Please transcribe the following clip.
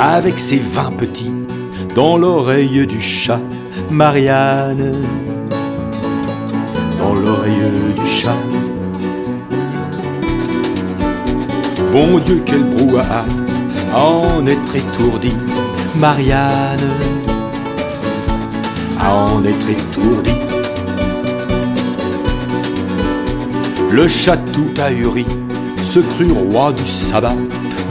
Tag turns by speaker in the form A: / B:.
A: avec ses 20 petits dans l'oreille du chat. Marianne, dans l'oreille du chat. Bon Dieu, quel brouhaha, en être étourdi. Marianne, à en être étourdi. Le chat tout ahuri se crut roi du sabbat.